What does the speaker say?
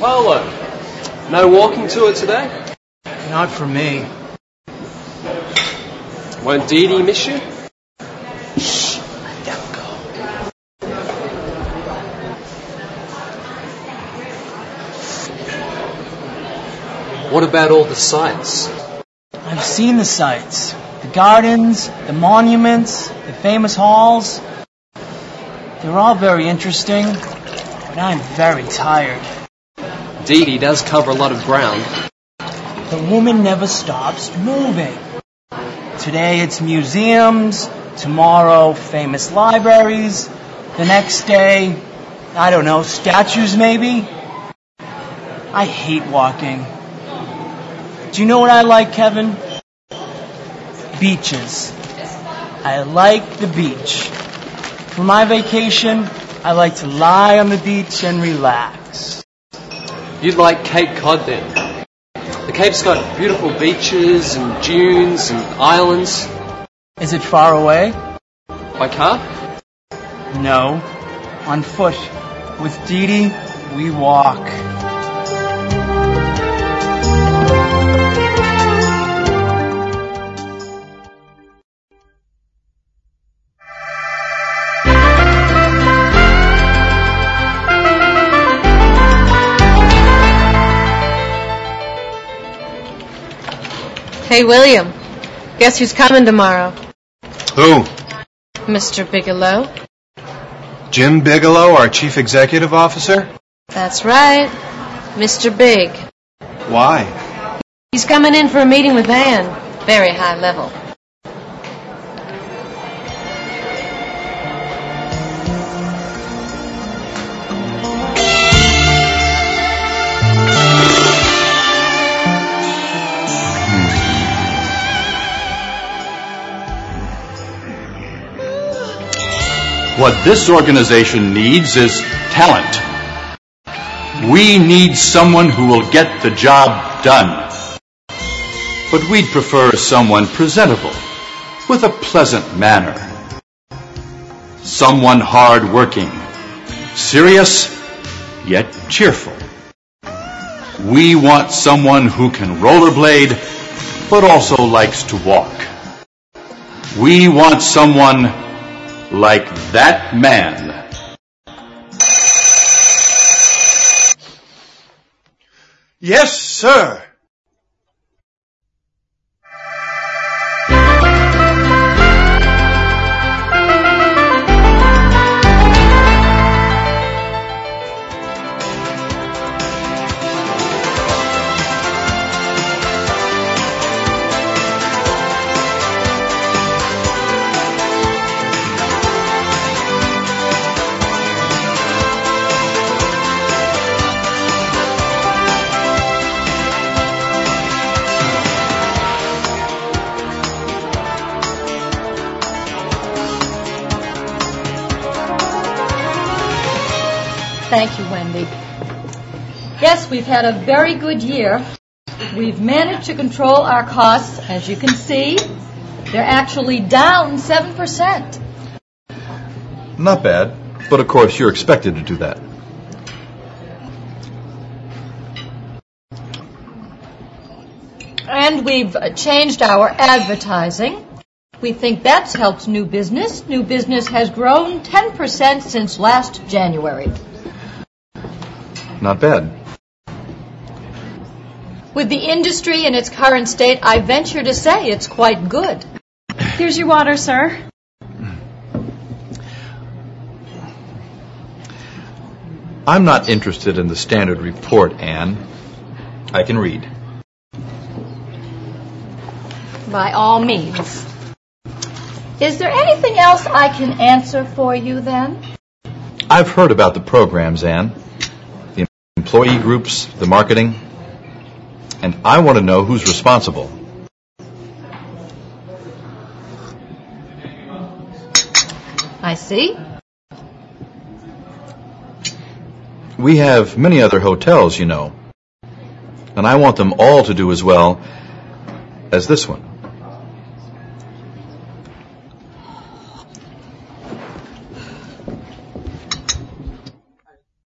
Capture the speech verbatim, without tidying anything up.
Polo, no walking tour today? Not for me. Won't Dee Dee miss you? Shh, let them go. What about all the sights? I've seen the sights. The gardens, the monuments, the famous halls. They're all very interesting, but I'm very tired. Dee Dee does cover a lot of ground. The woman never stops moving. Today it's museums, tomorrow famous libraries, the next day, I don't know, statues maybe? I hate walking. Do you know what I like, Kevin? Beaches. I like the beach. For my vacation, I like to lie on the beach and relax. You'd like Cape Cod then? The Cape's got beautiful beaches and dunes and islands. Is it far away? By car? No. On foot. With Dee Dee, we walk. Hey, William, guess who's coming tomorrow? Who? Mister Bigelow. Jim Bigelow, our chief executive officer? That's right, Mister Big. Why? He's coming in for a meeting with Anne. Very high level. What this organization needs is talent. We need someone who will get the job done. But we'd prefer someone presentable, with a pleasant manner. Someone hard-working, serious, yet cheerful. We want someone who can rollerblade, but also likes to walk. We want someone like that man. Yes, sir. Thank you, Wendy. Yes, we've had a very good year. We've managed to control our costs, as you can see. They're actually down seven percent. Not bad, but of course you're expected to do that. And we've changed our advertising. We think that's helped new business. New business has grown ten percent since last January. Not bad. With the industry in its current state, I venture to say it's quite good. Here's your water, sir. I'm not interested in the standard report, Anne. I can read. By all means. Is there anything else I can answer for you, then? I've heard about the programs, Anne. The employee groups, the marketing. And I want to know who's responsible. I see. We have many other hotels, you know. And I want them all to do as well as this one.